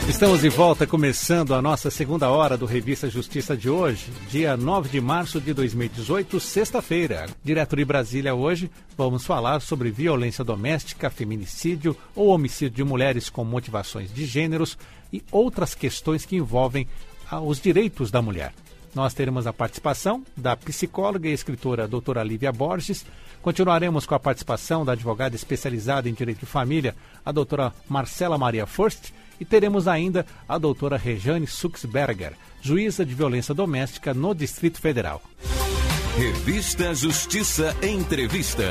Estamos de volta, começando a nossa segunda hora do Revista Justiça de hoje, dia 9 de março de 2018, sexta-feira. Direto de Brasília hoje, vamos falar sobre violência doméstica, feminicídio ou homicídio de mulheres com motivações de gêneros e outras questões que envolvem os direitos da mulher. Nós teremos a participação da psicóloga e escritora doutora Lívia Borges. Continuaremos com a participação da advogada especializada em direito de família, a doutora Marcela Maria Furst. E teremos ainda a doutora Rejane Suxberger, juíza de violência doméstica no Distrito Federal. Revista Justiça Entrevista.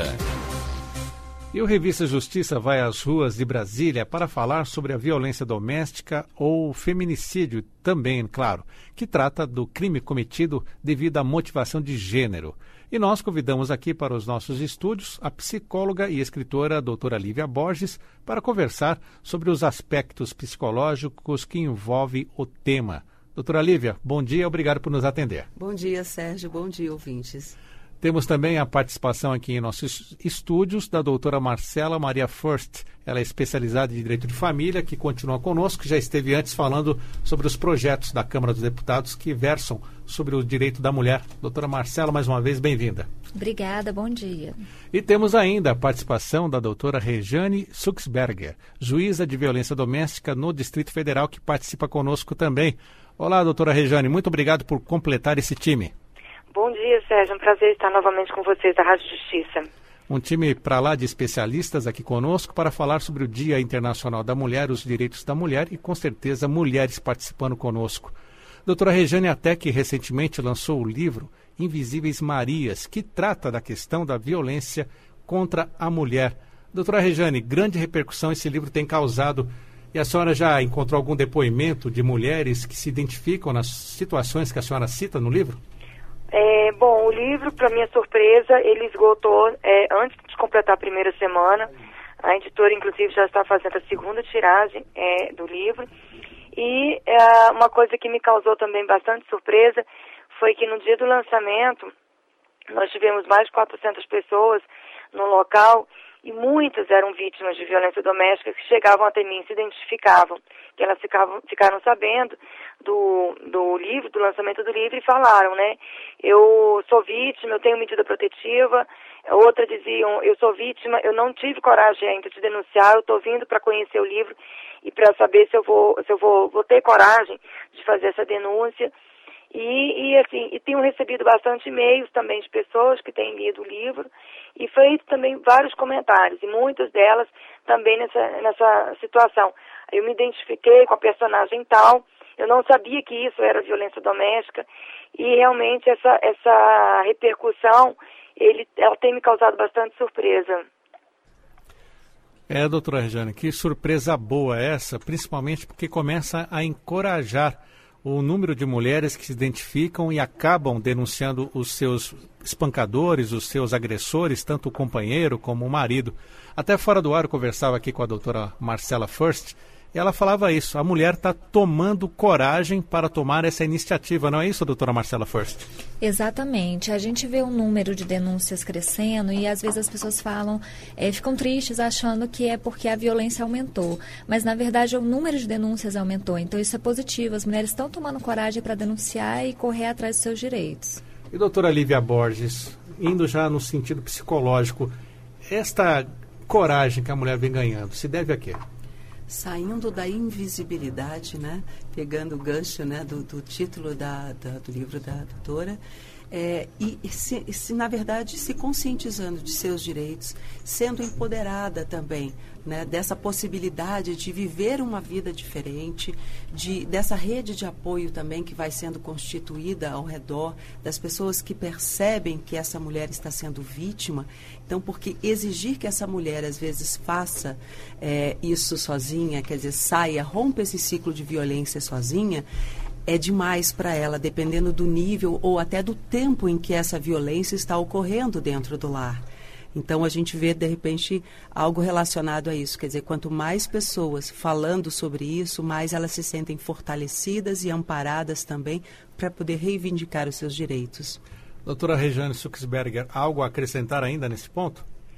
E o Revista Justiça vai às ruas de Brasília para falar sobre a violência doméstica ou feminicídio também, claro, que trata do crime cometido devido à motivação de gênero. E nós convidamos aqui para os nossos estúdios a psicóloga e escritora a doutora Lívia Borges para conversar sobre os aspectos psicológicos que envolvem o tema. Doutora Lívia, bom dia e obrigado por nos atender. Bom dia, Sérgio. Bom dia, ouvintes. Temos também a participação aqui em nossos estúdios da doutora Marcela Maria Furst. Ela é especializada em direito de família, que continua conosco, já esteve antes falando sobre os projetos da Câmara dos Deputados que versam sobre o direito da mulher. Doutora Marcela, mais uma vez, bem-vinda. Obrigada, bom dia. E temos ainda a participação da doutora Rejane Suxberger, juíza de violência doméstica no Distrito Federal, que participa conosco também. Olá, doutora Rejane, muito obrigado por completar esse time. Bom dia, Sérgio. É um prazer estar novamente com vocês da Rádio Justiça. Um time para lá de especialistas aqui conosco para falar sobre o Dia Internacional da Mulher, os direitos da mulher e, com certeza, mulheres participando conosco. Doutora Rejane até que recentemente lançou o livro Invisíveis Marias, que trata da questão da violência contra a mulher. Doutora Rejane, grande repercussão esse livro tem causado. E a senhora já encontrou algum depoimento de mulheres que se identificam nas situações que a senhora cita no livro? Bom, o livro, para minha surpresa, ele esgotou antes de completar a primeira semana. A editora, inclusive, já está fazendo a segunda tiragem do livro. E uma coisa que me causou também bastante surpresa foi que no dia do lançamento, nós tivemos mais de 400 pessoas no local e muitas eram vítimas de violência doméstica que chegavam até mim, se identificavam, que elas ficaram sabendo do livro, do lançamento do livro e falaram, né? Eu sou vítima, eu tenho medida protetiva. Outra diziam, eu sou vítima, eu não tive coragem ainda de denunciar, eu estou vindo para conhecer o livro e para saber se eu vou ter coragem de fazer essa denúncia. E tenho recebido bastante e-mails também de pessoas que têm lido o livro e feito também vários comentários, e muitas delas também nessa situação. Eu me identifiquei com a personagem tal, eu não sabia que isso era violência doméstica, e realmente essa repercussão, ela tem me causado bastante surpresa. Doutora Rejane, que surpresa boa essa, principalmente porque começa a encorajar o número de mulheres que se identificam e acabam denunciando os seus espancadores, os seus agressores, tanto o companheiro como o marido. Até fora do ar eu conversava aqui com a doutora Marcela Furst e ela falava isso, a mulher está tomando coragem para tomar essa iniciativa, não é isso, doutora Marcela Furst? Exatamente. A gente vê um número de denúncias crescendo e às vezes as pessoas falam, ficam tristes achando que é porque a violência aumentou. Mas na verdade o número de denúncias aumentou, então isso é positivo. As mulheres estão tomando coragem para denunciar e correr atrás dos seus direitos. E doutora Lívia Borges, indo já no sentido psicológico, esta coragem que a mulher vem ganhando, se deve a quê? Saindo da invisibilidade, né? Pegando o gancho, né, do título do livro da doutora, na verdade, se conscientizando de seus direitos, sendo empoderada também, né, dessa possibilidade de viver uma vida diferente, dessa rede de apoio também que vai sendo constituída ao redor das pessoas que percebem que essa mulher está sendo vítima. Então, porque exigir que essa mulher, às vezes, faça isso sozinha, quer dizer, rompa esse ciclo de violência sozinha, é demais para ela, dependendo do nível ou até do tempo em que essa violência está ocorrendo dentro do lar. Então, a gente vê, de repente, algo relacionado a isso. Quer dizer, quanto mais pessoas falando sobre isso, mais elas se sentem fortalecidas e amparadas também para poder reivindicar os seus direitos. Doutora Rejane Suxberger, algo a acrescentar ainda nesse ponto?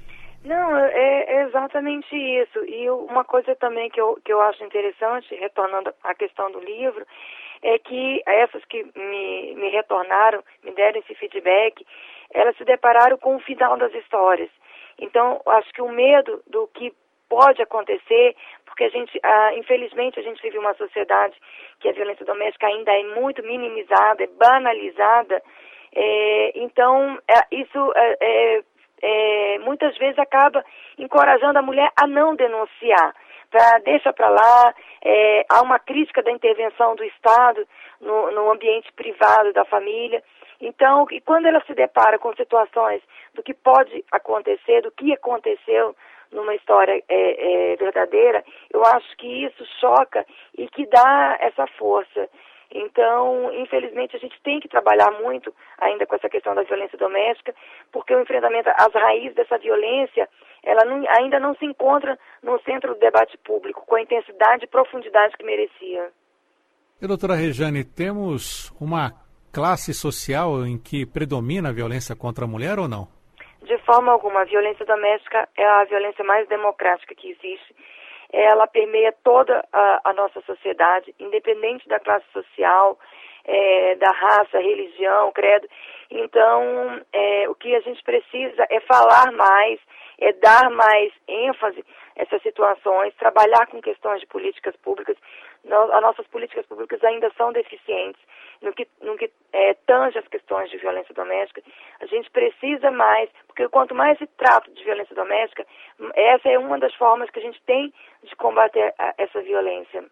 Não, é exatamente isso. E uma coisa também que eu acho interessante, retornando à questão do livro, é que essas que me retornaram, me deram esse feedback, elas se depararam com o final das histórias. Então, acho que o medo do que pode acontecer, porque infelizmente, a gente vive uma sociedade que a violência doméstica ainda é muito minimizada, é banalizada. Então, isso muitas vezes acaba encorajando a mulher a não denunciar. Deixa para lá, há uma crítica da intervenção do Estado no ambiente privado da família. Então, e quando ela se depara com situações do que pode acontecer, do que aconteceu numa história verdadeira, eu acho que isso choca e que dá essa força. Então, infelizmente, a gente tem que trabalhar muito ainda com essa questão da violência doméstica, porque o enfrentamento às raízes dessa violência, ela ainda não se encontra no centro do debate público, com a intensidade e profundidade que merecia. E, doutora Rejane, temos uma classe social em que predomina a violência contra a mulher ou não? De forma alguma. A violência doméstica é a violência mais democrática que existe. Ela permeia toda a nossa sociedade, independente da classe social, da raça, religião, credo. Então, o que a gente precisa é falar mais, é dar mais ênfase a essas situações, trabalhar com questões de políticas públicas. As nossas políticas públicas ainda são deficientes no que tange as questões de violência doméstica. A gente precisa mais, porque quanto mais se trata de violência doméstica, essa é uma das formas que a gente tem de combater essa violência.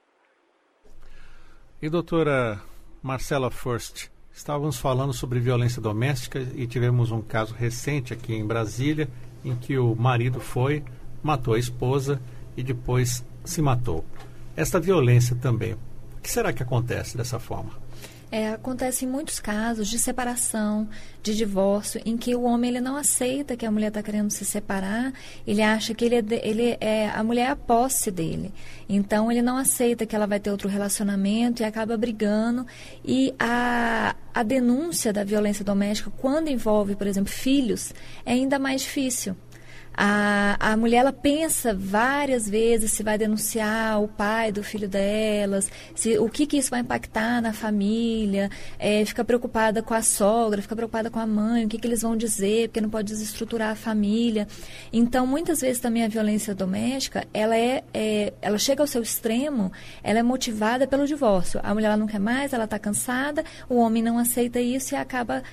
E doutora Marcela Furst, estávamos falando sobre violência doméstica e tivemos um caso recente aqui em Brasília, em que o marido matou a esposa e depois se matou. Esta violência também, o que será que acontece dessa forma? Acontece em muitos casos de separação, de divórcio, em que o homem ele não aceita que a mulher está querendo se separar, ele acha que a mulher é a posse dele. Então, ele não aceita que ela vai ter outro relacionamento e acaba brigando. E a denúncia da violência doméstica, quando envolve, por exemplo, filhos, é ainda mais difícil. A mulher ela pensa várias vezes se vai denunciar o pai do filho delas, o que isso vai impactar na família, fica preocupada com a sogra, fica preocupada com a mãe, o que eles vão dizer, porque não pode desestruturar a família. Então, muitas vezes também a violência doméstica, ela chega ao seu extremo, ela é motivada pelo divórcio. A mulher ela não quer mais, ela está cansada, o homem não aceita isso e acaba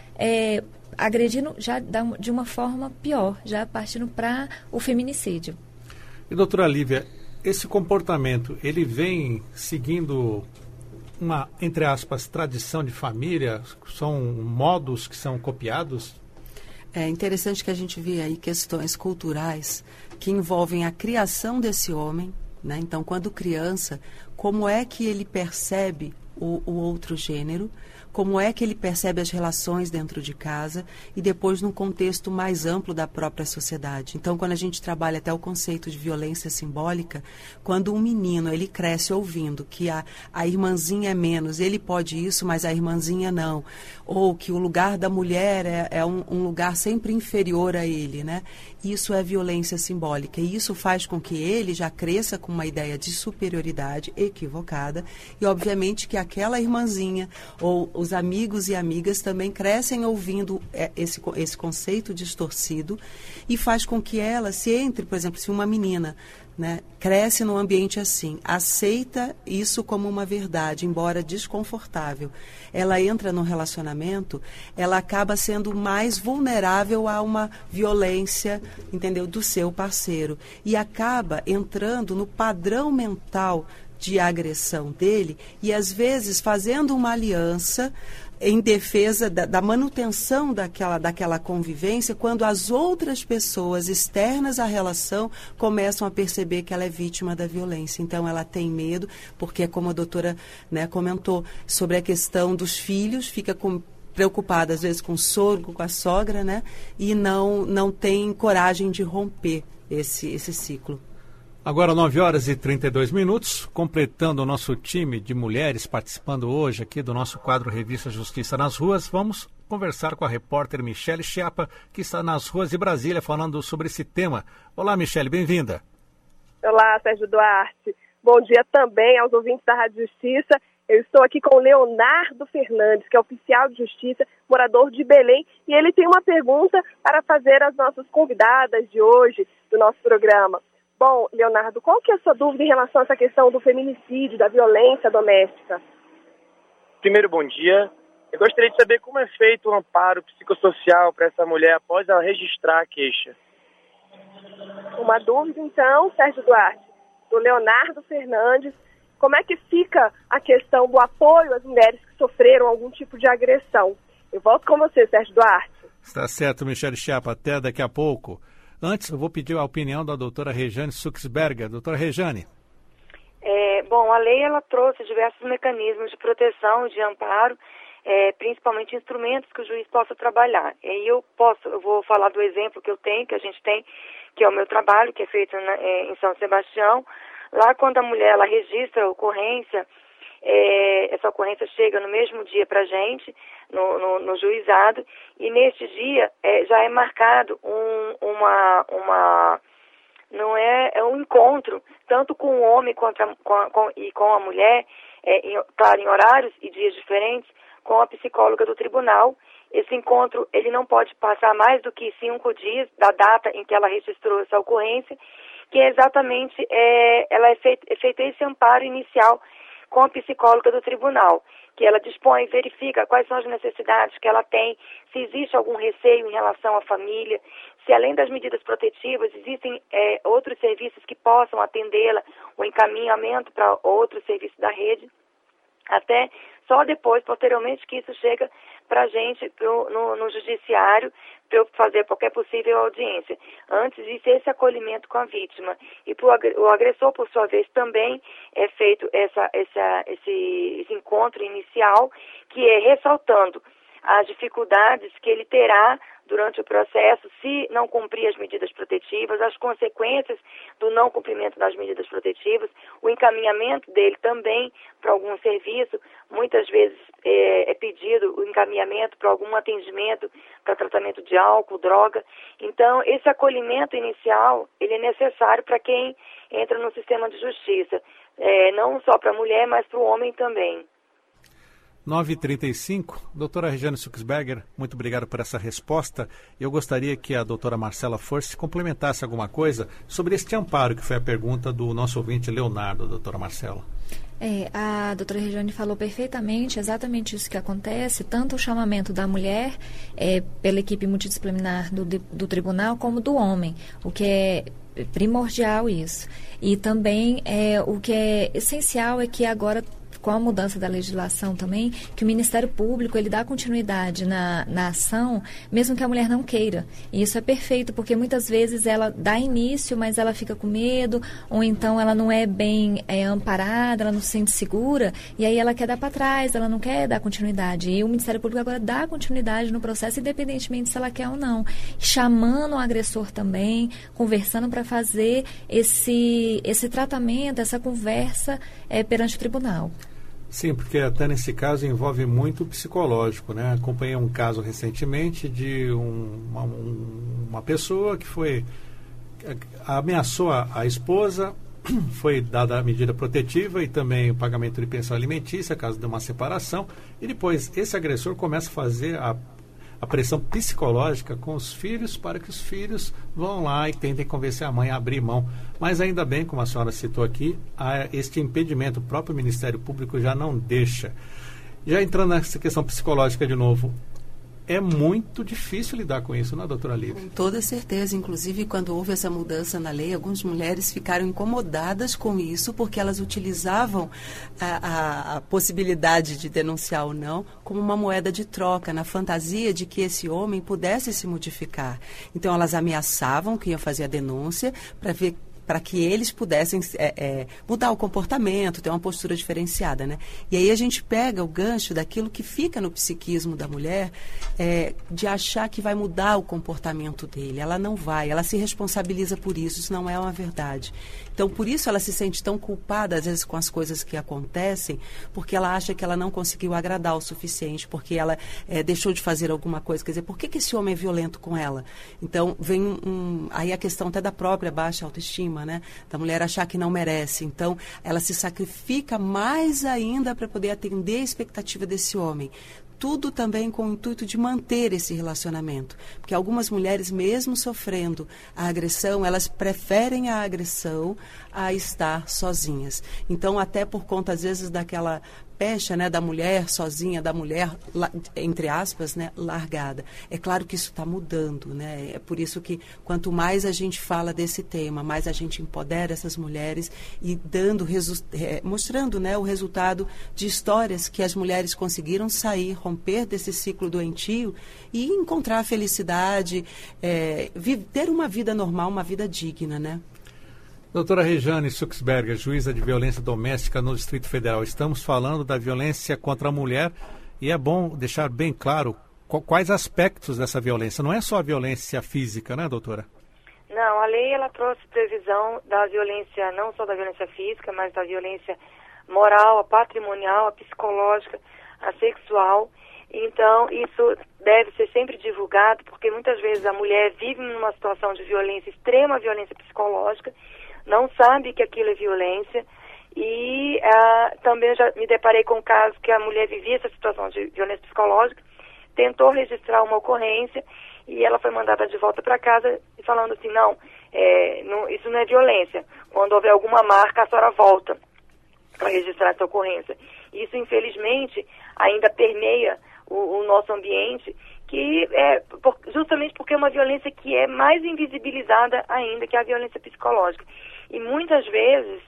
agredindo já de uma forma pior, já partindo para o feminicídio. E doutora Lívia, esse comportamento, ele vem seguindo uma, entre aspas, tradição de família? São modos que são copiados? É interessante que a gente vê aí questões culturais que envolvem a criação desse homem, né? Então, quando criança, como é que ele percebe o outro gênero, como é que ele percebe as relações dentro de casa e depois num contexto mais amplo da própria sociedade. Então, quando a gente trabalha até o conceito de violência simbólica, quando um menino ele cresce ouvindo que a irmãzinha é menos, ele pode isso, mas a irmãzinha não, ou que o lugar da mulher é um lugar sempre inferior a ele, né? Isso é violência simbólica e isso faz com que ele já cresça com uma ideia de superioridade equivocada e, obviamente, que aquela irmãzinha ou os amigos e amigas também crescem ouvindo esse conceito distorcido e faz com que ela se entre, por exemplo, se uma menina, né, cresce num ambiente assim, aceita isso como uma verdade, embora desconfortável, ela entra num relacionamento, ela acaba sendo mais vulnerável a uma violência, entendeu, do seu parceiro e acaba entrando no padrão mental de agressão dele e às vezes fazendo uma aliança em defesa da manutenção daquela convivência, quando as outras pessoas externas à relação começam a perceber que ela é vítima da violência. Então, ela tem medo, porque, como a doutora, né, comentou, sobre a questão dos filhos, fica preocupada, às vezes, com o sogro, com a sogra, né, e não tem coragem de romper esse ciclo. Agora 9h32, completando o nosso time de mulheres participando hoje aqui do nosso quadro Revista Justiça nas Ruas, vamos conversar com a repórter Michele Chiapa, que está nas ruas de Brasília falando sobre esse tema. Olá, Michele, bem-vinda. Olá, Sérgio Duarte. Bom dia também aos ouvintes da Rádio Justiça. Eu estou aqui com o Leonardo Fernandes, que é oficial de justiça, morador de Belém, e ele tem uma pergunta para fazer às nossas convidadas de hoje do nosso programa. Bom, Leonardo, qual que é a sua dúvida em relação a essa questão do feminicídio, da violência doméstica? Primeiro, bom dia. Eu gostaria de saber como é feito o amparo psicossocial para essa mulher após ela registrar a queixa. Uma dúvida, então, Sérgio Duarte, do Leonardo Fernandes. Como é que fica a questão do apoio às mulheres que sofreram algum tipo de agressão? Eu volto com você, Sérgio Duarte. Está certo, Michele Chiapa. Até daqui a pouco. Antes, eu vou pedir a opinião da doutora Rejane Suxberger. Doutora Rejane. Bom, a lei ela trouxe diversos mecanismos de proteção e de amparo, principalmente instrumentos que o juiz possa trabalhar. E eu vou falar do exemplo que a gente tem, que é o meu trabalho, que é feito em São Sebastião. Lá, quando a mulher ela registra a ocorrência, essa ocorrência chega no mesmo dia para a gente, no juizado, e neste dia já é marcado um encontro, tanto com o homem e com a mulher, claro, em horários e dias diferentes, com a psicóloga do tribunal. Esse encontro ele não pode passar mais do que 5 dias da data em que ela registrou essa ocorrência, que é exatamente ela é feito esse amparo inicial com a psicóloga do tribunal, que ela dispõe, verifica quais são as necessidades que ela tem, se existe algum receio em relação à família, se além das medidas protetivas existem outros serviços que possam atendê-la, o encaminhamento para outros serviços da rede, até só depois, posteriormente, que isso chega para a gente no judiciário, para eu fazer qualquer possível audiência. Antes existe esse acolhimento com a vítima. E o agressor, por sua vez, também é feito esse encontro inicial, que é ressaltando as dificuldades que ele terá durante o processo se não cumprir as medidas protetivas, as consequências do não cumprimento das medidas protetivas, o encaminhamento dele também para algum serviço. Muitas vezes é pedido o encaminhamento para algum atendimento, para tratamento de álcool, droga. Então, esse acolhimento inicial, ele é necessário para quem entra no sistema de justiça, não só para a mulher, mas para o homem também. 9h35, doutora Rejane Suxberger, muito obrigado por essa resposta. Eu gostaria que a doutora Marcela Force complementasse alguma coisa sobre este amparo, que foi a pergunta do nosso ouvinte Leonardo, doutora Marcela. A doutora Rejane falou perfeitamente, exatamente isso que acontece, tanto o chamamento da mulher pela equipe multidisciplinar do tribunal, como do homem, o que é primordial isso. E também o que é essencial é que agora, com a mudança da legislação também, que o Ministério Público ele dá continuidade na ação, mesmo que a mulher não queira. E isso é perfeito, porque muitas vezes ela dá início, mas ela fica com medo, ou então ela não é bem amparada, ela não se sente segura, e aí ela quer dar para trás, ela não quer dar continuidade. E o Ministério Público agora dá continuidade no processo, independentemente se ela quer ou não. Chamando o agressor também, conversando para fazer esse tratamento, essa conversa perante o tribunal. Sim, porque até nesse caso envolve muito psicológico, né? Acompanhei um caso recentemente de uma pessoa que ameaçou a esposa, foi dada a medida protetiva e também o pagamento de pensão alimentícia, caso de uma separação, e depois esse agressor começa a fazer a pressão psicológica com os filhos para que os filhos vão lá e tentem convencer a mãe a abrir mão. Mas ainda bem, como a senhora citou aqui, este impedimento, o próprio Ministério Público já não deixa. Já entrando nessa questão psicológica de novo, é muito difícil lidar com isso, não é, doutora Lívia? Com toda certeza. Inclusive, quando houve essa mudança na lei, algumas mulheres ficaram incomodadas com isso, porque elas utilizavam a possibilidade de denunciar ou não como uma moeda de troca, na fantasia de que esse homem pudesse se modificar. Então, elas ameaçavam que iam fazer a denúncia para ver para que eles pudessem mudar o comportamento, ter uma postura diferenciada, né? E aí a gente pega o gancho daquilo que fica no psiquismo da mulher, de achar que vai mudar o comportamento dele. Ela não vai, ela se responsabiliza por isso não é uma verdade. Então, por isso ela se sente tão culpada, às vezes, com as coisas que acontecem, porque ela acha que ela não conseguiu agradar o suficiente, porque ela deixou de fazer alguma coisa. Quer dizer, por que esse homem é violento com ela? Então, vem aí a questão até da própria baixa autoestima, né? Da mulher achar que não merece. Então, ela se sacrifica mais ainda para poder atender a expectativa desse homem. Tudo também com o intuito de manter esse relacionamento. Porque algumas mulheres, mesmo sofrendo a agressão, elas preferem a agressão a estar sozinhas. Então, até por conta, às vezes, daquela pecha, né, da mulher sozinha, da mulher, entre aspas, né, largada. É claro que isso está mudando, né? É por isso que quanto mais a gente fala desse tema, mais a gente empodera essas mulheres e mostrando, né, o resultado de histórias que as mulheres conseguiram sair, romper desse ciclo doentio e encontrar a felicidade, ter uma vida normal, uma vida digna, né? Doutora Rejane Suxberger, juíza de violência doméstica no Distrito Federal. Estamos falando da violência contra a mulher e é bom deixar bem claro quais aspectos dessa violência. Não é só a violência física, né, doutora? Não, a lei ela trouxe previsão da violência, não só da violência física, mas da violência moral, a patrimonial, a psicológica, a sexual. Então, isso deve ser sempre divulgado, porque muitas vezes a mulher vive numa situação de violência, extrema violência psicológica, não sabe que aquilo é violência e também já me deparei com um caso que a mulher vivia essa situação de violência psicológica, tentou registrar uma ocorrência e ela foi mandada de volta para casa falando assim, não, isso não é violência, quando houver alguma marca a senhora volta para registrar essa ocorrência. Isso infelizmente ainda permeia o nosso ambiente, que justamente porque é uma violência que é mais invisibilizada ainda que a violência psicológica. E muitas vezes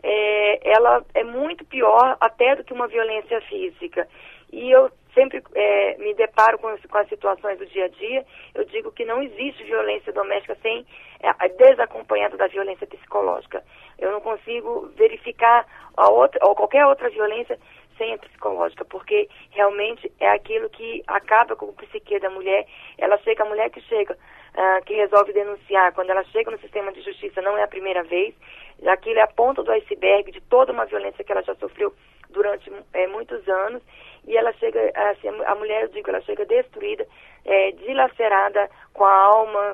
ela é muito pior até do que uma violência física. E eu sempre me deparo com as situações do dia a dia, eu digo que não existe violência doméstica sem desacompanhada da violência psicológica. Eu não consigo verificar ou qualquer outra violência sem a psicológica, porque realmente é aquilo que acaba com o psique da mulher. A mulher que chega, que resolve denunciar, quando ela chega no sistema de justiça, não é a primeira vez, aquilo é a ponta do iceberg de toda uma violência que ela já sofreu durante muitos anos, e ela chega, assim, a mulher, eu digo, ela chega destruída, dilacerada, com a alma,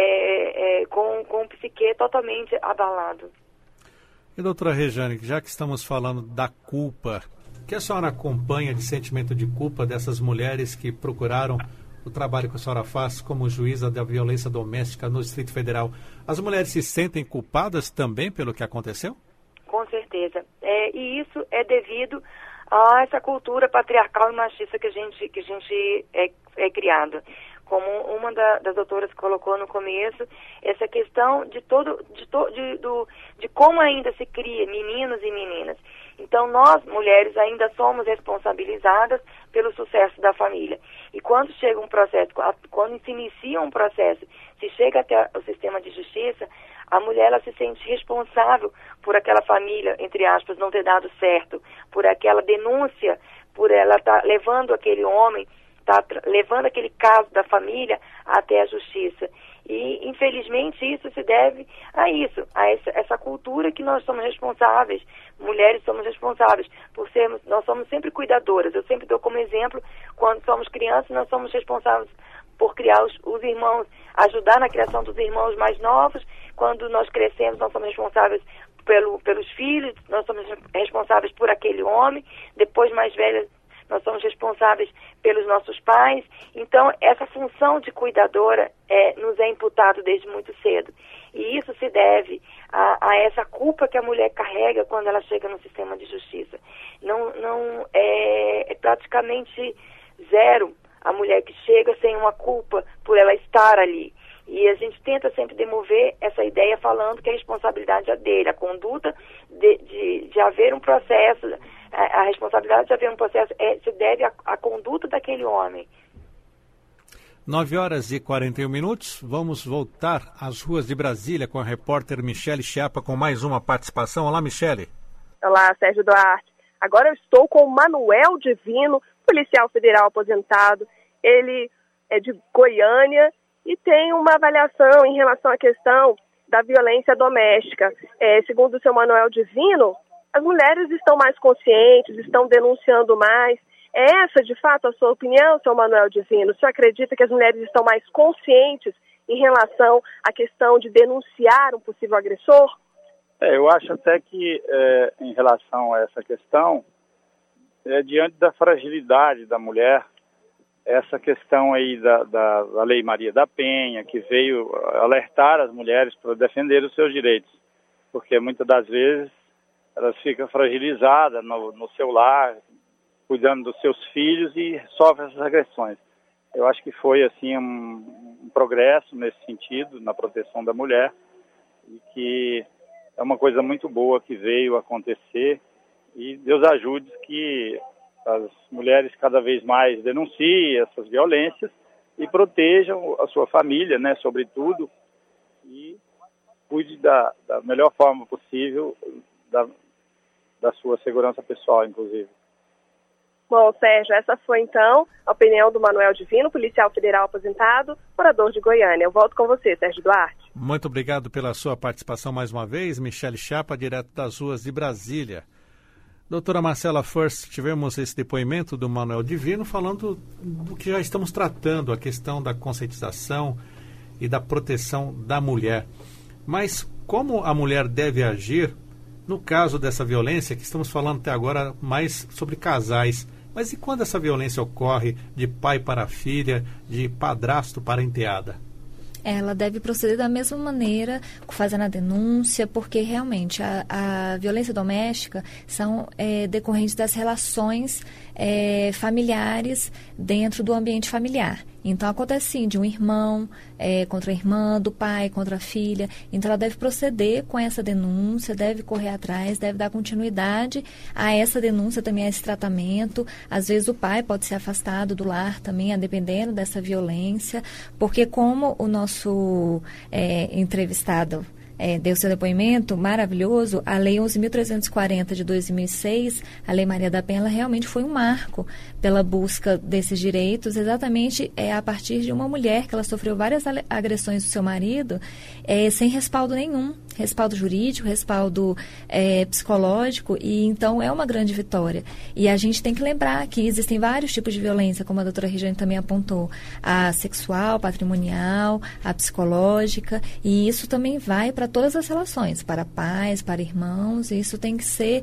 com o psique totalmente abalado. E doutora Rejane, já que estamos falando da culpa, o que a senhora acompanha de sentimento de culpa dessas mulheres que procuraram o trabalho que a senhora faz como juíza da violência doméstica no Distrito Federal? As mulheres se sentem culpadas também pelo que aconteceu? Com certeza. E isso é devido a essa cultura patriarcal e machista que a gente é criado. Como uma das doutoras colocou no começo, essa questão de como ainda se cria meninos e meninas. Então, nós, mulheres, ainda somos responsabilizadas pelo sucesso da família. E quando chega um processo, quando se inicia um processo, se chega até o sistema de justiça, a mulher ela se sente responsável por aquela família, entre aspas, não ter dado certo, por aquela denúncia, por ela estar levando aquele homem, levando aquele caso da família até a justiça. E, infelizmente, isso se deve a isso, a essa cultura que nós somos responsáveis, mulheres somos responsáveis, nós somos sempre cuidadoras. Eu sempre dou como exemplo, quando somos crianças, nós somos responsáveis por criar os irmãos, ajudar na criação dos irmãos mais novos. Quando nós crescemos, nós somos responsáveis pelos filhos, nós somos responsáveis por aquele homem, depois mais velhas, nós somos responsáveis pelos nossos pais. Então, essa função de cuidadora nos é imputado desde muito cedo. E isso se deve a essa culpa que a mulher carrega quando ela chega no sistema de justiça. Não é praticamente zero a mulher que chega sem uma culpa por ela estar ali. E a gente tenta sempre demover essa ideia falando que a responsabilidade é dele, a conduta de haver um processo, a responsabilidade de haver um processo se deve à conduta daquele homem. 9h41. Vamos voltar às ruas de Brasília com a repórter Michele Chiapa com mais uma participação. Olá, Michele. Olá, Sérgio Duarte. Agora eu estou com o Manuel Divino, policial federal aposentado. Ele é de Goiânia e tem uma avaliação em relação à questão da violência doméstica. Segundo o seu Manuel Divino, as mulheres estão mais conscientes, estão denunciando mais. É essa, de fato, a sua opinião, seu Manuel Divino? O senhor acredita que as mulheres estão mais conscientes em relação à questão de denunciar um possível agressor? Eu acho até que, em relação a essa questão, diante da fragilidade da mulher, essa questão aí da Lei Maria da Penha, que veio alertar as mulheres para defender os seus direitos, porque muitas das vezes elas ficam fragilizadas no seu lar, cuidando dos seus filhos e sofrem essas agressões. Eu acho que foi assim um progresso nesse sentido, na proteção da mulher, e que é uma coisa muito boa que veio acontecer, e Deus ajude que as mulheres cada vez mais denunciem essas violências e protejam a sua família, né, sobretudo, e cuide da melhor forma possível da sua segurança pessoal, inclusive. Bom, Sérgio, essa foi então a opinião do Manuel Divino, policial federal aposentado, morador de Goiânia. Eu volto com você, Sérgio Duarte. Muito obrigado pela sua participação mais uma vez, Michele Chiapa, direto das ruas de Brasília. Doutora Marcela Furst, tivemos esse depoimento do Manuel Divino falando do que já estamos tratando, a questão da conscientização e da proteção da mulher. Mas como a mulher deve agir no caso dessa violência, que estamos falando até agora mais sobre casais, mas e quando essa violência ocorre de pai para filha, de padrasto para enteada? Ela deve proceder da mesma maneira, fazendo a denúncia, porque realmente a violência doméstica são decorrentes das relações familiares dentro do ambiente familiar. Então, acontece sim de um irmão contra a irmã, do pai contra a filha. Então, ela deve proceder com essa denúncia, deve correr atrás, deve dar continuidade a essa denúncia, também a esse tratamento. Às vezes, o pai pode ser afastado do lar também, dependendo dessa violência, porque como o nosso entrevistado deu seu depoimento maravilhoso, a Lei 11.340 de 2006, a Lei Maria da Penha, ela realmente foi um marco pela busca desses direitos, exatamente a partir de uma mulher que ela sofreu várias agressões do seu marido, sem respaldo nenhum, respaldo jurídico, respaldo psicológico, e então é uma grande vitória. E a gente tem que lembrar que existem vários tipos de violência, como a doutora Regiane também apontou, a sexual, patrimonial, a psicológica, e isso também vai para todas as relações, para pais, para irmãos, e isso tem que ser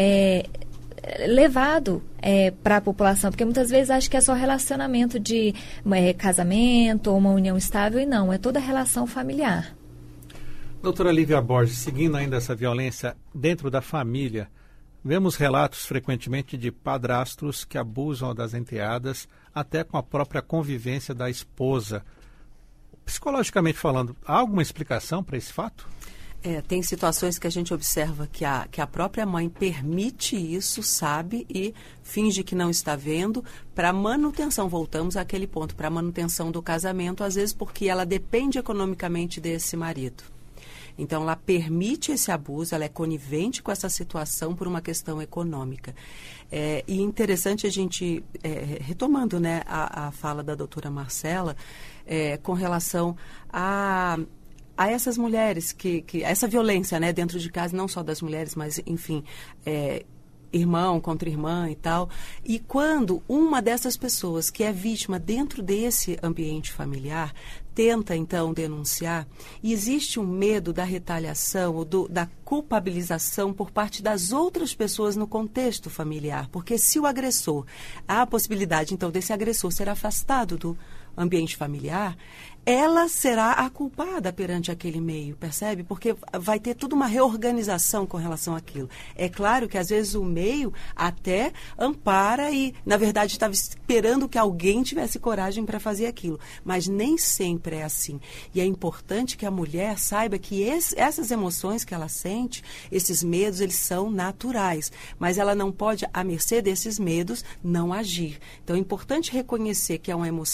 levado para a população, porque muitas vezes acho que é só relacionamento de casamento ou uma união estável, e não, é toda a relação familiar. Doutora Lívia Borges, seguindo ainda essa violência dentro da família, vemos relatos frequentemente de padrastos que abusam das enteadas, até com a própria convivência da esposa. Psicologicamente falando, há alguma explicação para esse fato? Tem situações que a gente observa que a própria mãe permite isso, sabe, e finge que não está vendo, para manutenção, voltamos àquele ponto, para manutenção do casamento, às vezes porque ela depende economicamente desse marido. Então, ela permite esse abuso, ela é conivente com essa situação por uma questão econômica. E interessante a gente, retomando, né, a fala da doutora Marcela, com relação a essas mulheres, essa violência, né, dentro de casa, não só das mulheres, mas, enfim, irmão contra irmã e tal. E quando uma dessas pessoas que é vítima dentro desse ambiente familiar tenta, então, denunciar, e existe um medo da retaliação ou da culpabilização por parte das outras pessoas no contexto familiar. Porque se o agressor, há a possibilidade, então, desse agressor ser afastado do ambiente familiar, ela será a culpada perante aquele meio, percebe? Porque vai ter toda uma reorganização com relação àquilo. É claro que, às vezes, o meio até ampara e, na verdade, estava esperando que alguém tivesse coragem para fazer aquilo. Mas nem sempre é assim. E é importante que a mulher saiba que essas emoções que ela sente, esses medos, eles são naturais. Mas ela não pode, à mercê desses medos, não agir. Então, é importante reconhecer que é uma emoção natural,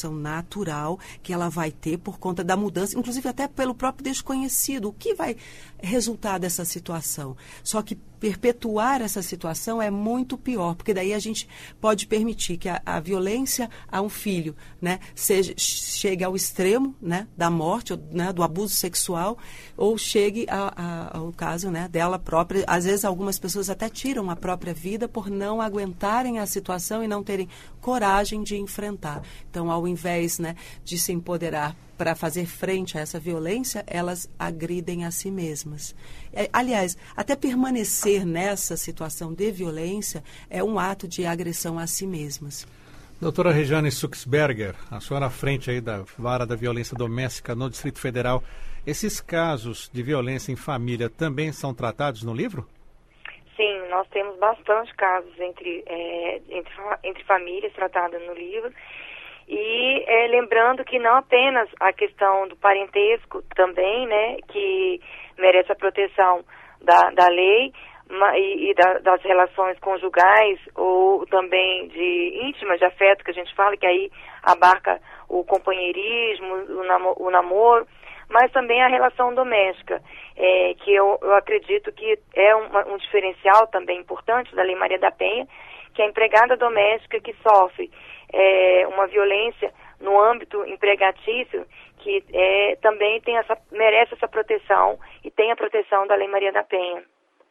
natural que ela vai ter por conta da mudança, inclusive até pelo próprio desconhecido. O que vai resultar dessa situação? Só que perpetuar essa situação é muito pior, porque daí a gente pode permitir que a violência a um filho, né, chegue ao extremo, né, da morte, né, do abuso sexual, ou chegue ao caso, né, dela própria. Às vezes algumas pessoas até tiram a própria vida por não aguentarem a situação e não terem coragem de enfrentar. Então, ao invés, né, de se empoderar para fazer frente a essa violência, elas agridem a si mesmas. Aliás, até permanecer nessa situação de violência é um ato de agressão a si mesmas. Doutora Rejane Suxberger, a senhora à frente aí da Vara da Violência Doméstica no Distrito Federal, esses casos de violência em família também são tratados no livro? Sim, nós temos bastante casos entre famílias tratados no livro. E lembrando que não apenas a questão do parentesco também, né, que merece a proteção da lei e das relações conjugais, ou também de íntimas, de afeto, que a gente fala, que aí abarca o companheirismo, o namoro, mas também a relação doméstica, que eu acredito que é um diferencial também importante da Lei Maria da Penha, que a empregada doméstica que sofre uma violência no âmbito empregatício, que também merece essa proteção e tem a proteção da Lei Maria da Penha.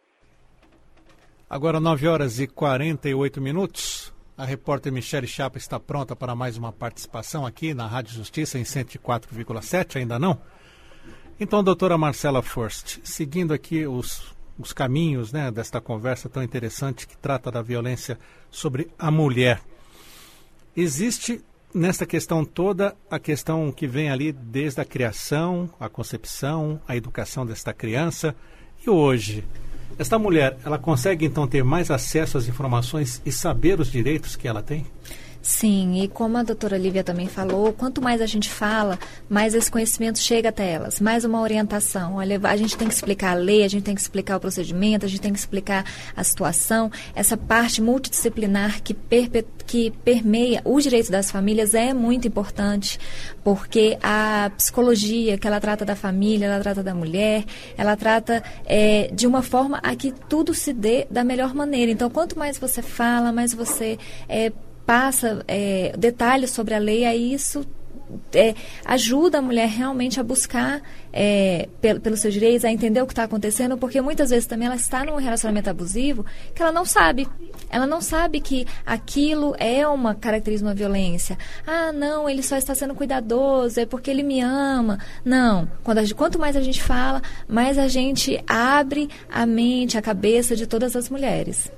Agora 9h48. A repórter Michele Chiappa está pronta para mais uma participação aqui na Rádio Justiça em 104,7, ainda não? Então, doutora Marcela Forst, seguindo aqui os caminhos, né, desta conversa tão interessante que trata da violência sobre a mulher. Existe nesta questão toda a questão que vem ali desde a criação, a concepção, a educação desta criança. E hoje, esta mulher, ela consegue então ter mais acesso às informações e saber os direitos que ela tem? Sim, e como a doutora Lívia também falou, quanto mais a gente fala, mais esse conhecimento chega até elas, mais uma orientação. Olha, a gente tem que explicar a lei, a gente tem que explicar o procedimento, a gente tem que explicar a situação. Essa parte multidisciplinar que permeia os direitos das famílias é muito importante, porque a psicologia que ela trata da família, ela trata da mulher, ela trata de uma forma a que tudo se dê da melhor maneira. Então, quanto mais você fala, mais você passa detalhes sobre a lei, aí isso ajuda a mulher realmente a buscar pelos seus direitos, a entender o que está acontecendo, porque muitas vezes também ela está num relacionamento abusivo que ela não sabe. Ela não sabe que aquilo caracteriza uma violência. Ah, não, ele só está sendo cuidadoso, é porque ele me ama. Não, quanto mais a gente fala, mais a gente abre a mente, a cabeça de todas as mulheres.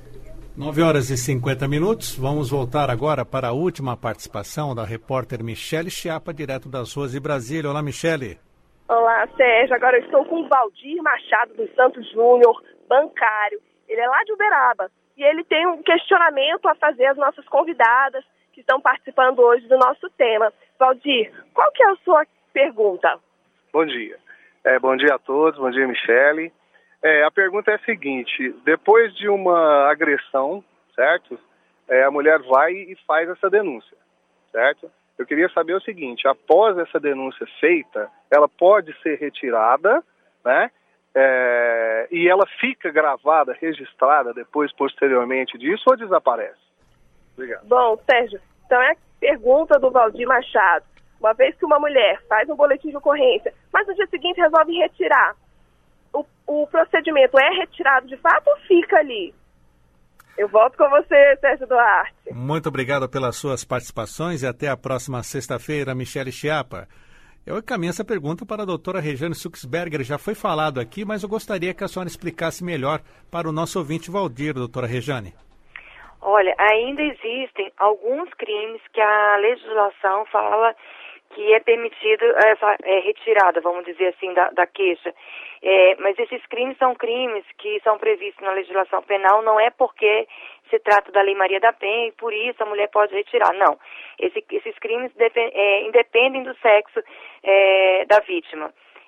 9h50. Vamos voltar agora para a última participação da repórter Michele Chiappa, direto das ruas de Brasília. Olá, Michele. Olá, Sérgio. Agora eu estou com o Valdir Machado dos Santos Júnior, bancário. Ele é lá de Uberaba e ele tem um questionamento a fazer às nossas convidadas que estão participando hoje do nosso tema. Valdir, qual que é a sua pergunta? Bom dia. Bom dia a todos, bom dia, Michele. A pergunta é a seguinte: depois de uma agressão, certo? A mulher vai e faz essa denúncia, certo? Eu queria saber o seguinte: após essa denúncia feita, ela pode ser retirada, né? E ela fica gravada, registrada depois, posteriormente disso, ou desaparece? Obrigado. Bom, Sérgio, então é a pergunta do Valdir Machado. Uma vez que uma mulher faz um boletim de ocorrência, mas no dia seguinte resolve retirar, o procedimento é retirado de fato ou fica ali? Eu volto com você, Sérgio Duarte. Muito obrigado pelas suas participações e até a próxima sexta-feira, Michele Chiappa. Eu encaminho essa pergunta para a doutora Rejane Suxberger. Já foi falado aqui, mas eu gostaria que a senhora explicasse melhor para o nosso ouvinte Valdir, doutora Rejane. Olha, ainda existem alguns crimes que a legislação fala que é permitido essa retirada, vamos dizer assim, da queixa. Mas esses crimes são crimes que são previstos na legislação penal, não é porque se trata da Lei Maria da Penha e por isso a mulher pode retirar. Não. Esses crimes independem do sexo da vítima.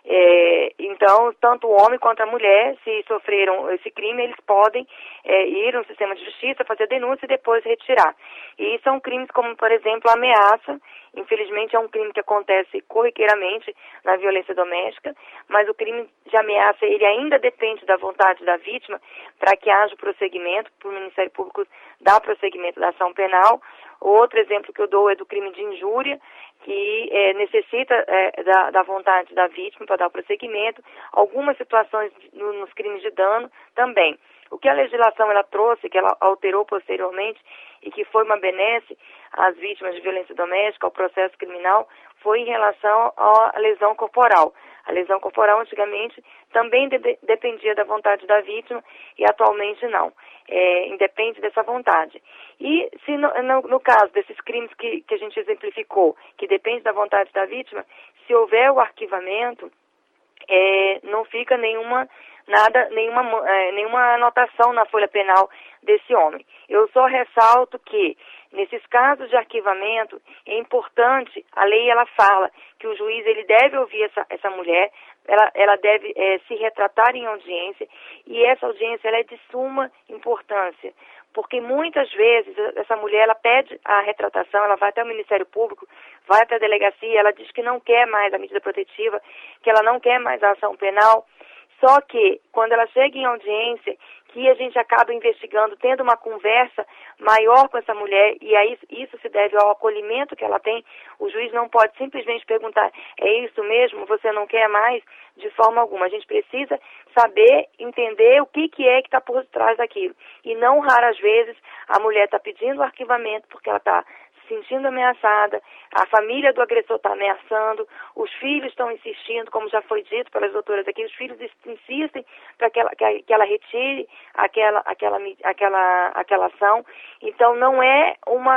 Então, tanto o homem quanto a mulher, se sofreram esse crime, eles podem ir no sistema de justiça, fazer a denúncia e depois retirar. E são crimes como, por exemplo, a ameaça. Infelizmente, é um crime que acontece corriqueiramente na violência doméstica, mas o crime de ameaça, ele ainda depende da vontade da vítima para que haja o prosseguimento, para o Ministério Público dar prosseguimento da ação penal. Outro exemplo que eu dou é do crime de injúria, que necessita da vontade da vítima para dar o prosseguimento. Algumas situações nos crimes de dano também. O que a legislação ela trouxe, que ela alterou posteriormente e que foi uma benesse às vítimas de violência doméstica, ao processo criminal, foi em relação à lesão corporal. A lesão corporal antigamente também dependia da vontade da vítima e atualmente não. Independe dessa vontade. E se no caso desses crimes que a gente exemplificou, que depende da vontade da vítima, se houver o arquivamento, não fica nenhuma anotação na folha penal desse homem. Eu só ressalto que, nesses casos de arquivamento, é importante, a lei ela fala que o juiz ele deve ouvir essa mulher, ela deve se retratar em audiência, e essa audiência ela é de suma importância, porque muitas vezes essa mulher ela pede a retratação, ela vai até o Ministério Público, vai até a delegacia, ela diz que não quer mais a medida protetiva, que ela não quer mais a ação penal. Só que, quando ela chega em audiência, que a gente acaba investigando, tendo uma conversa maior com essa mulher, e aí isso se deve ao acolhimento que ela tem, o juiz não pode simplesmente perguntar, é isso mesmo, você não quer mais? De forma alguma. A gente precisa saber, entender o que é que está por trás daquilo. E não raras vezes a mulher está pedindo o arquivamento porque ela está se sentindo ameaçada, a família do agressor está ameaçando, os filhos estão insistindo, como já foi dito pelas doutoras aqui, os filhos insistem para que ela retire aquela ação. Então não é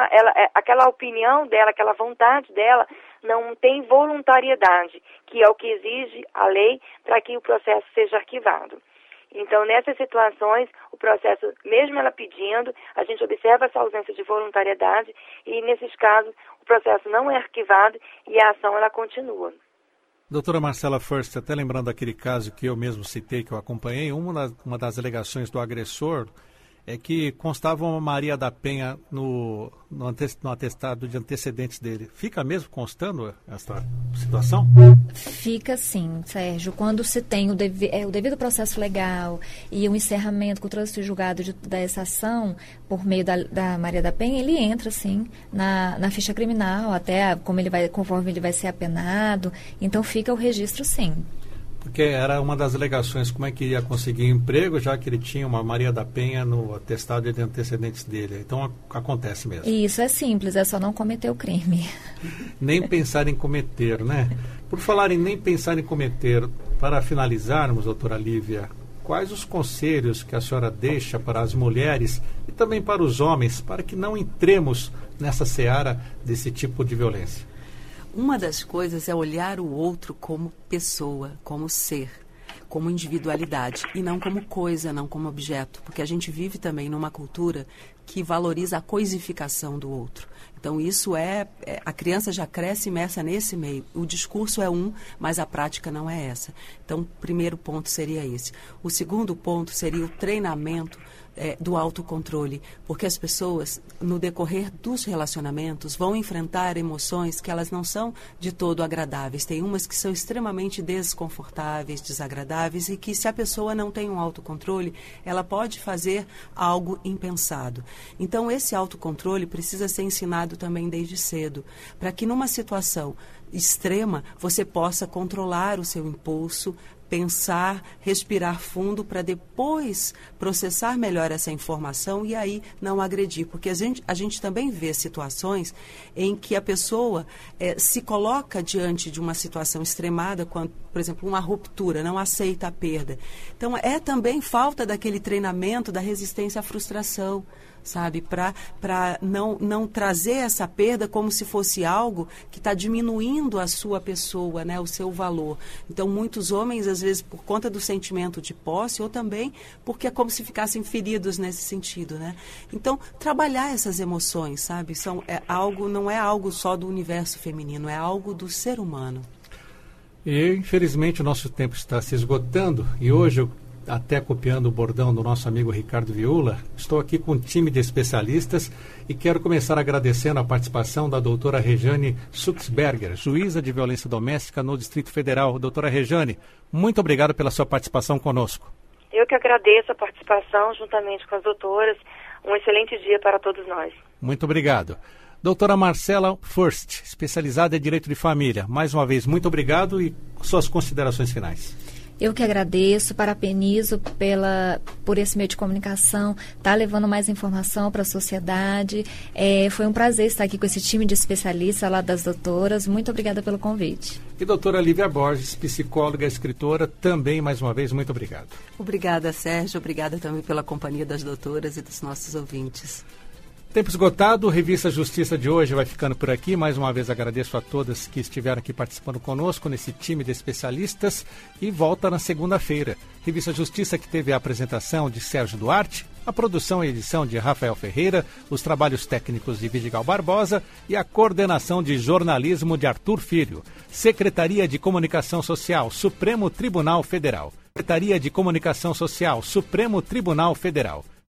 aquela opinião dela, aquela vontade dela, não tem voluntariedade, que é o que exige a lei para que o processo seja arquivado. Então, nessas situações, o processo, mesmo ela pedindo, a gente observa essa ausência de voluntariedade e, nesses casos, o processo não é arquivado e a ação ela continua. Doutora Marcela Furst, até lembrando aquele caso que eu mesmo citei, que eu acompanhei, uma das alegações do agressor é que constava uma Maria da Penha no atestado de antecedentes dele. Fica mesmo constando essa situação? Fica sim, Sérgio. Quando se tem o devido processo legal e o encerramento com o trânsito julgado dessa ação por meio da Maria da Penha, ele entra sim na ficha criminal, até conforme ele vai ser apenado. Então fica o registro sim. Porque era uma das alegações, como é que ia conseguir emprego, já que ele tinha uma Maria da Penha no atestado de antecedentes dele. Então acontece mesmo. Isso é simples, é só não cometer o crime. Nem pensar em cometer, né? Por falar em nem pensar em cometer, para finalizarmos, doutora Lívia, quais os conselhos que a senhora deixa para as mulheres e também para os homens, para que não entremos nessa seara desse tipo de violência? Uma das coisas é olhar o outro como pessoa, como ser, como individualidade, e não como coisa, não como objeto, porque a gente vive também numa cultura que valoriza a coisificação do outro. Então, isso a criança já cresce imersa nesse meio. O discurso é mas a prática não é essa. Então, o primeiro ponto seria esse. O segundo ponto seria o treinamento do autocontrole, porque as pessoas, no decorrer dos relacionamentos, vão enfrentar emoções que elas não são de todo agradáveis. Tem umas que são extremamente desconfortáveis, desagradáveis, e que, se a pessoa não tem um autocontrole, ela pode fazer algo impensado. Então, esse autocontrole precisa ser ensinado também desde cedo, para que numa situação extrema você possa controlar o seu impulso, pensar, respirar fundo para depois processar melhor essa informação e aí não agredir. Porque a gente também vê situações em que a pessoa se coloca diante de uma situação extremada, quando, por exemplo, uma ruptura, não aceita a perda. Então, é também falta daquele treinamento da resistência à frustração, sabe, para não trazer essa perda como se fosse algo que está diminuindo a sua pessoa, né, o seu valor. Então, muitos homens, às vezes, por conta do sentimento de posse, ou também porque é como se ficassem feridos nesse sentido, né? Então, trabalhar essas emoções, sabe, não é algo só do universo feminino, é algo do ser humano. E, infelizmente, o nosso tempo está se esgotando e hoje, eu, até copiando o bordão do nosso amigo Ricardo Viúla, estou aqui com um time de especialistas e quero começar agradecendo a participação da doutora Rejane Suxberger, juíza de violência doméstica no Distrito Federal. Doutora Rejane, muito obrigado pela sua participação conosco. Eu que agradeço a participação juntamente com as doutoras. Um excelente dia para todos nós. Muito obrigado. Doutora Marcela Furst, especializada em Direito de Família. Mais uma vez, muito obrigado e suas considerações finais. Eu que agradeço, parabenizo por esse meio de comunicação, tá levando mais informação para a sociedade. Foi um prazer estar aqui com esse time de especialistas lá das doutoras. Muito obrigada pelo convite. E doutora Lívia Borges, psicóloga, escritora, também mais uma vez, muito obrigado. Obrigada, Sérgio. Obrigada também pela companhia das doutoras e dos nossos ouvintes. Tempo esgotado, Revista Justiça de hoje vai ficando por aqui. Mais uma vez agradeço a todas que estiveram aqui participando conosco nesse time de especialistas e volta na segunda-feira. Revista Justiça que teve a apresentação de Sérgio Duarte, a produção e edição de Rafael Ferreira, os trabalhos técnicos de Vidigal Barbosa e a coordenação de jornalismo de Arthur Filho. Secretaria de Comunicação Social, Supremo Tribunal Federal. Secretaria de Comunicação Social, Supremo Tribunal Federal.